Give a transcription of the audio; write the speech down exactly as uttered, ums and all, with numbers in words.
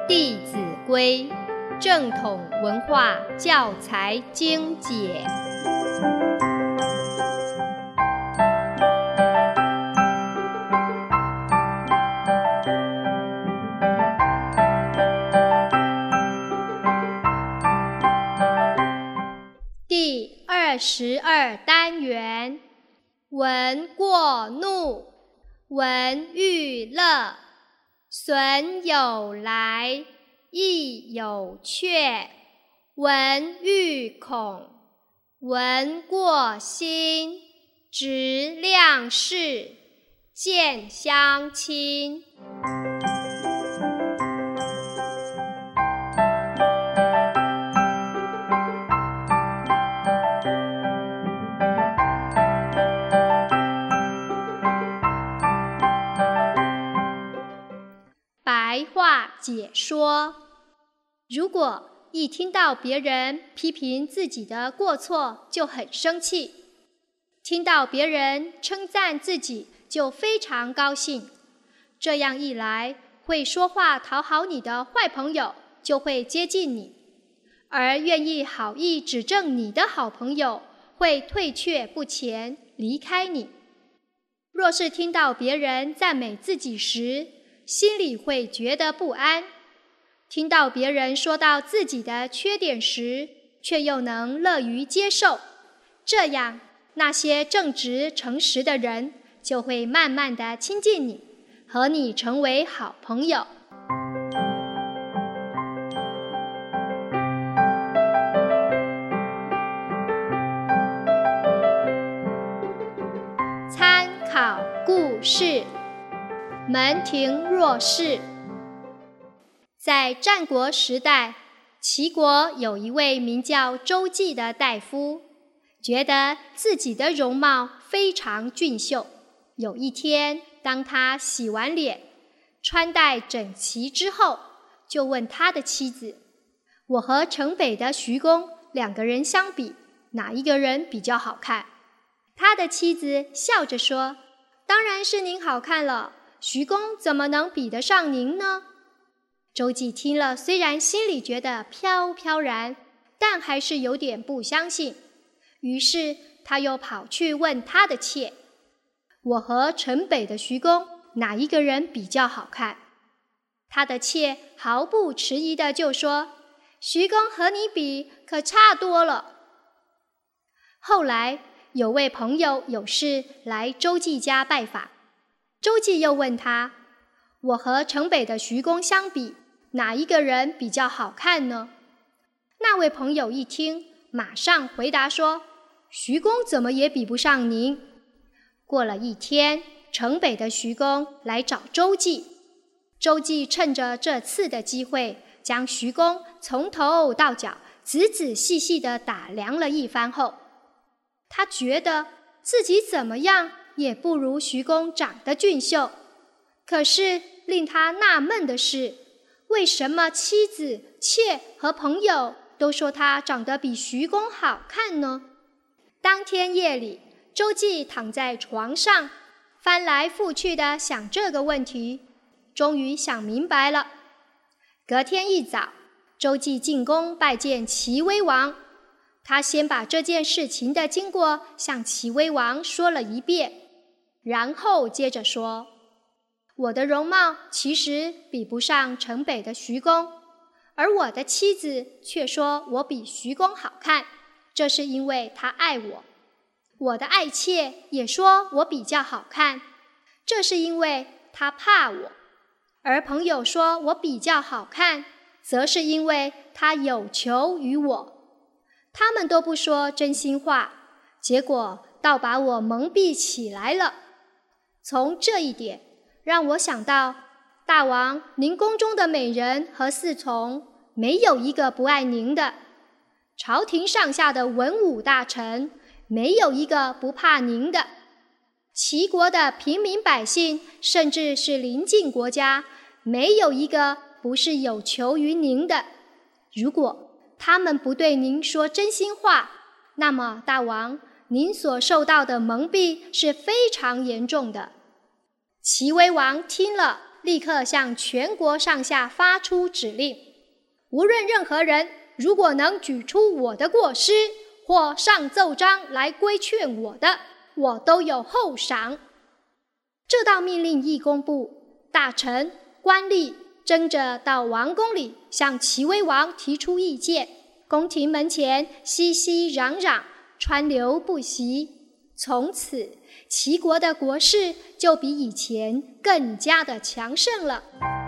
《弟子规》正统文化教材精解。第二十二单元：闻过怒，闻欲乐，损有来，益有却，闻欲恐，闻过心，直量事，见相亲。白话解说：如果一听到别人批评自己的过错就很生气，听到别人称赞自己就非常高兴，这样一来，会说话讨好你的坏朋友就会接近你，而愿意好意指正你的好朋友会退却不前，离开你。若是听到别人赞美自己时，心里会觉得不安，听到别人说到自己的缺点时，却又能乐于接受，这样那些正直诚实的人就会慢慢地亲近你，和你成为好朋友。参考故事：门庭若市。在战国时代，齐国有一位名叫周忌的大夫，觉得自己的容貌非常俊秀。有一天，当他洗完脸，穿戴整齐之后，就问他的妻子：我和城北的徐公两个人相比，哪一个人比较好看？他的妻子笑着说：当然是您好看了，徐公怎么能比得上您呢？周忌听了，虽然心里觉得飘飘然，但还是有点不相信。于是他又跑去问他的妾：我和城北的徐公哪一个人比较好看？他的妾毫不迟疑地就说：徐公和你比可差多了。后来有位朋友有事来周忌家拜访，周忌又问他：我和城北的徐公相比，哪一个人比较好看呢？那位朋友一听，马上回答说：徐公怎么也比不上您。过了一天，城北的徐公来找周忌，周忌趁着这次的机会，将徐公从头到脚仔仔细细地打量了一番后，他觉得自己怎么样也不如徐公长得俊秀。可是令他纳闷的是，为什么妻子、妾和朋友都说他长得比徐公好看呢？当天夜里，周忌躺在床上，翻来覆去地想这个问题，终于想明白了。隔天一早，周忌进宫拜见齐威王，他先把这件事情的经过向齐威王说了一遍，然后接着说：我的容貌其实比不上城北的徐公，而我的妻子却说我比徐公好看，这是因为她爱我。我的爱妾也说我比较好看，这是因为她怕我。而朋友说我比较好看，则是因为她有求于我。他们都不说真心话，结果倒把我蒙蔽起来了。从这一点让我想到，大王，您宫中的美人和侍从没有一个不爱您的，朝廷上下的文武大臣没有一个不怕您的，齐国的平民百姓，甚至是邻近国家，没有一个不是有求于您的。如果他们不对您说真心话，那么大王，您所受到的蒙蔽是非常严重的。齐威王听了， 立刻向全国上下发出指令：无论任何人，如果能举出我的过失，或上奏章来规劝我的，我都有厚赏。这道命令一公布，大臣、官吏争着到王宫里向齐威王提出意见，宫廷门前熙熙攘攘，川流不息。从此，齐国的国势就比以前更加的强盛了。